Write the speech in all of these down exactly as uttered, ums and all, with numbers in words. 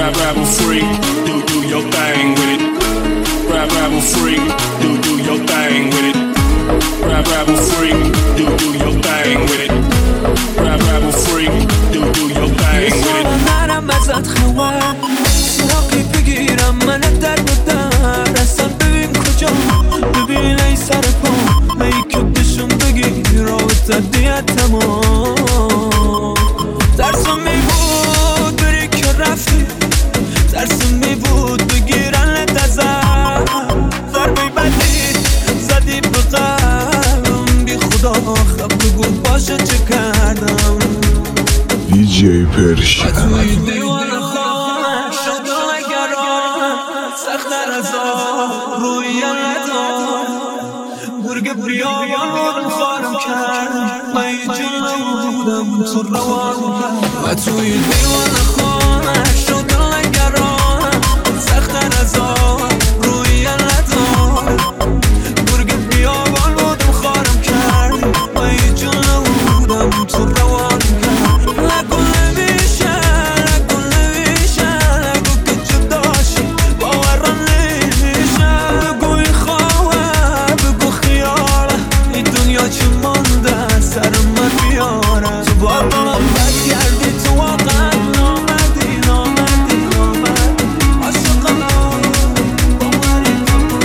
Rap, rabble freak, do do your thing with it. Rap, rabble freak, do do your thing with it. Rap, rabble freak, do do your thing with it. Rap, rabble freak, do do your thing with it. منم ازت خبر سراغی بگیرم من در بدر اصلا ببین کجا ببین ای سر پا میکبشون بگیر رابطه دیت تمام ترسم می بود بری که رفتی ترسم می بود بگیرن تزر ضربه بدی زدی به قلبم بی خدا خب بگو باشه چه کردم دی جی پرشن توی دیوان خانه شدم اگران سختر از آن روی ندار برگ بیابان بودم خارم کرد من یه جون بودم تو روان کرد و توی دیوان خانه شدم اگران سختر از آن روی ندار برگ بیابان بودم خارم کرد من یه جون بودم تو روان کرد نگو نمیشه نگو نمیشه نگو که جداشی باورم نمیشه بگو این خواه بگو خیاله این دنیا چی مانده سر من بیاره تو با دلم بد کردی تو واقعا نامدی نامدی نامدی عاشقم باوری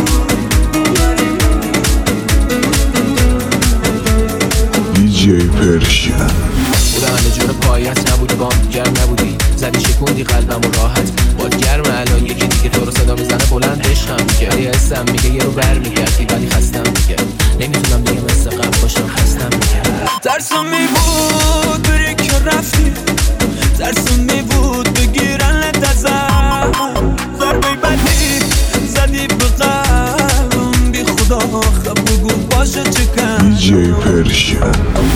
دی جی پرشن بودم همه جون پایت نبودی بام گرم نبودی زدی شکوندی قلبم و راحت باد گرم الان یکی دیگه تو رو صدا میزنه بلند عشقم میگه ولی حسم میگه یه رو بر میگردی ولی خستم میگه نمیتونم دیگه مثل قبل باشم خستم میگه ترسم می بود بری که رفتی ترسم می بود بگیرن تزر ضربه بدی زدی به قلبم بی خدا خب بگو باشه چه کن دی جی پرشن